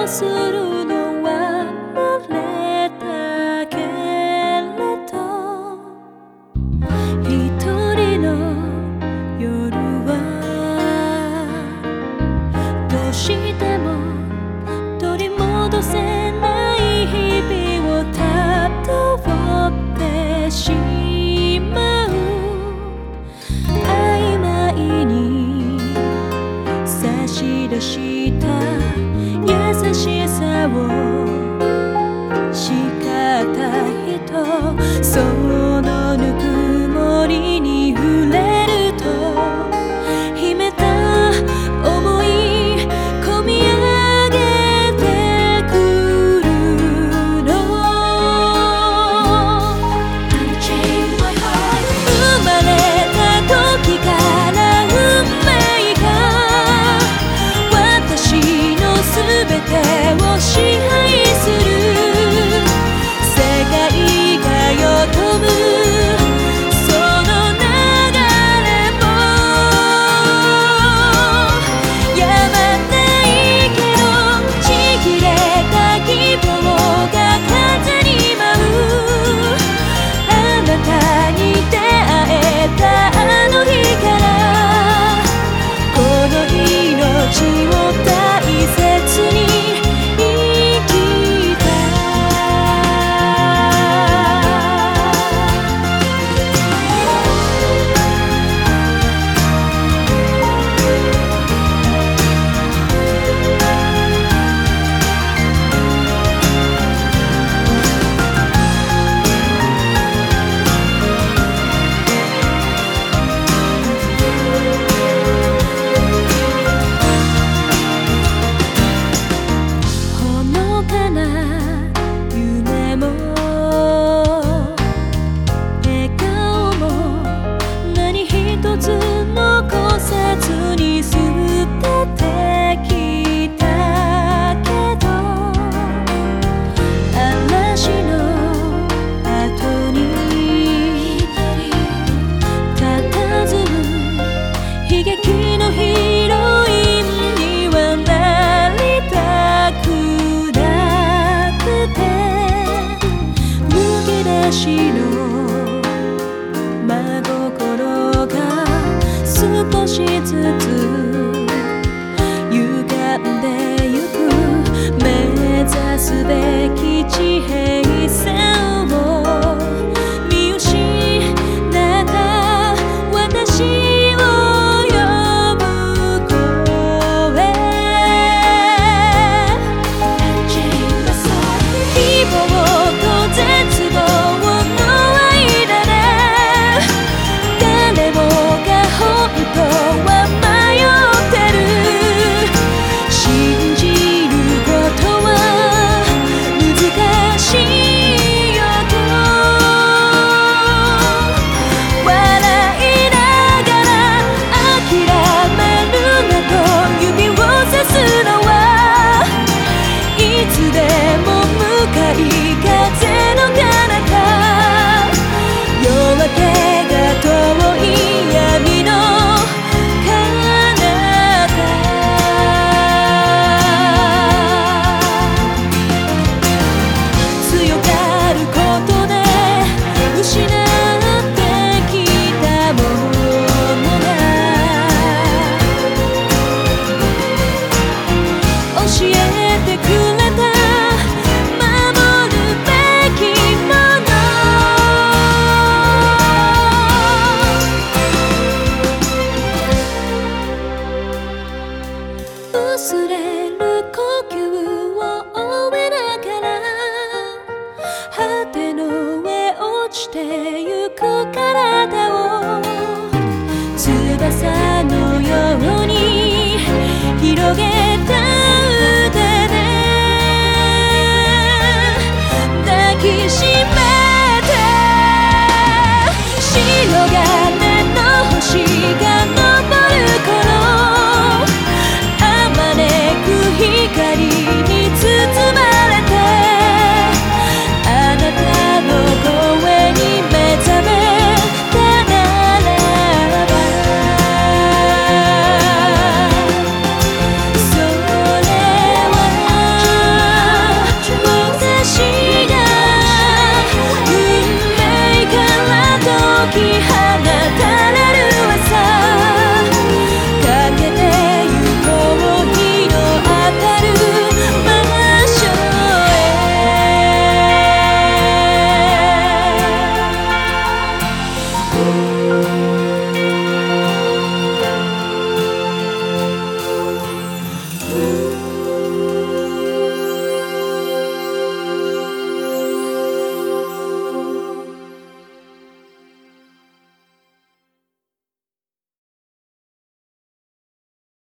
をするのは慣れたけれど、一人の夜はどうしても取り戻せない日々をたどってしまう。曖昧に差し出した優しさを叱った人、そのぬくもりに触れると秘めた想い込み上げてくるの。生まれた時から運命が私の全てを支配する。世界がよ飛ぶその流れもやまないけど、ちぎれた希望が風に舞う。あなたに出会えたあの日からこの命を大切に生きた。ほのかな夢も笑顔も何一つ残さずに捨ててきたけど、嵐の後に佇む悲劇のヒロインにはなりたくなくて、むき出しの真心が少しずつ歪んでゆく。目指すべき地平線を見失った私を呼ぶ声。希望と絶望の間で誰もが本当は迷ってる。信じることは難しいよと笑いながら諦めるなと指をさすのはいつでも向かい風の彼方。夜明けが遠い闇の彼方。強がることで失ってきたものが教えてくれた守るべきもの。薄れ